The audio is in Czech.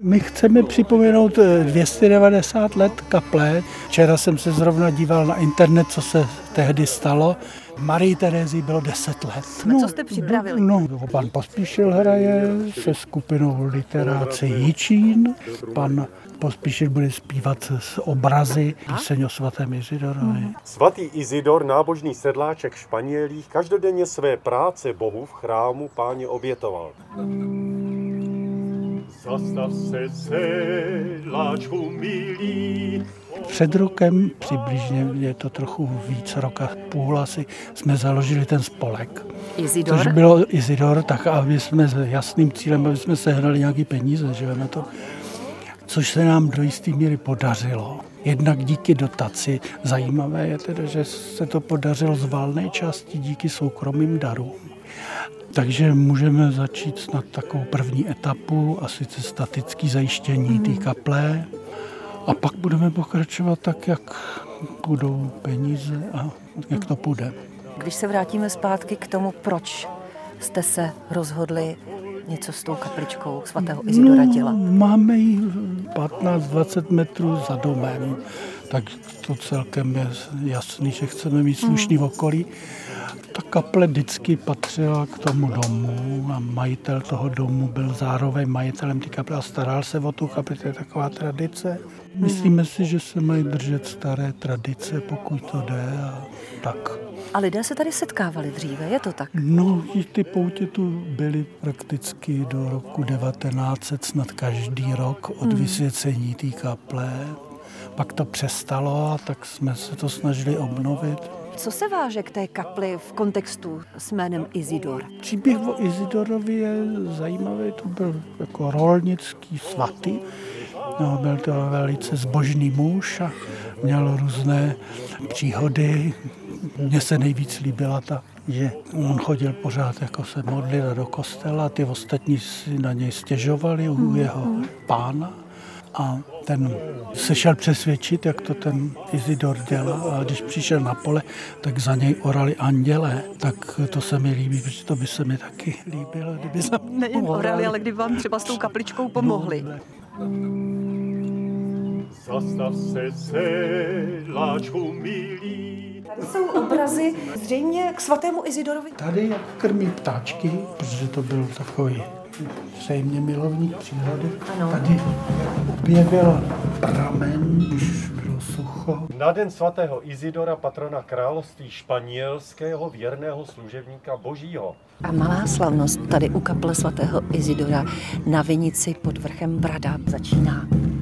My chceme připomenout 290 let kaple. Včera jsem se zrovna díval na internet, co se tehdy stalo. Marii Terezii bylo 10 let. Co jste připravili? Pan Pospíšil hraje se skupinou Literáci Jičín. Pan Pospíšil bude zpívat z obrazy píseň o svatém Izidorovi. Svatý Izidor, nábožný sedláček Španělích, každodenně své práce Bohu v chrámu Páně obětoval. Zastav se, sedláčku milý. Před rokem, přibližně je to trochu víc, roka půl asi, jsme založili ten spolek. Izidor? Což bylo Izidor, tak aby jsme s jasným cílem, aby jsme sehnali nějaký peníze, že na to. Což se nám do jisté míry podařilo. Jednak díky dotaci. Zajímavé je teda, že se to podařilo z valné části díky soukromým darům. Takže můžeme začít snad takovou první etapu, a sice statické zajištění té kaple. A pak budeme pokračovat tak, jak budou peníze a jak to půjde. Když se vrátíme zpátky k tomu, proč jste se rozhodli něco s tou kapličkou svatého Izidora dělat? Máme ji 15-20 metrů za domem, tak to celkem je jasný, že chceme mít slušný okolí. Ta kaple vždycky patřila k tomu domu a majitel toho domu byl zároveň majitelem té kaple a staral se o tu kapli, to je taková tradice. Myslíme si, že se mají držet staré tradice, pokud to jde a tak. A lidé se tady setkávali dříve, je to tak? No, ty poutě tu byly prakticky do roku 1900, snad každý rok od vysvěcení té kaple. Pak to přestalo a tak jsme se to snažili obnovit. Co se váže k té kapli v kontextu s jménem Izidor? Příběh o Izidorovi je zajímavý, to byl jako rolnický svatý. No, byl to velice zbožný muž a měl různé příhody. Mně se nejvíc líbila ta, že on chodil pořád jako se modlit do kostela, ty ostatní si na něj stěžovali u jeho pána. A ten se šel přesvědčit, jak to ten Izidor dělal. A když přišel na pole, tak za něj orali andělé. Tak to se mi líbí, protože to by se mi taky líbilo, kdyby za mě Nejen orali, ale kdyby vám třeba s tou kapličkou pomohli. Zastav se, sedláčku milý. Tady jsou obrazy zřejmě k svatému Izidorovi. Tady jak krmí ptáčky, protože to byl takový zřejmě milovník přírody. Ano. Tady objevil pramen, když bylo sucho. Na den svatého Izidora, patrona království španělského, věrného služebníka Božího. A malá slavnost tady u kaple svatého Izidora na Vinici pod vrchem Brada začíná.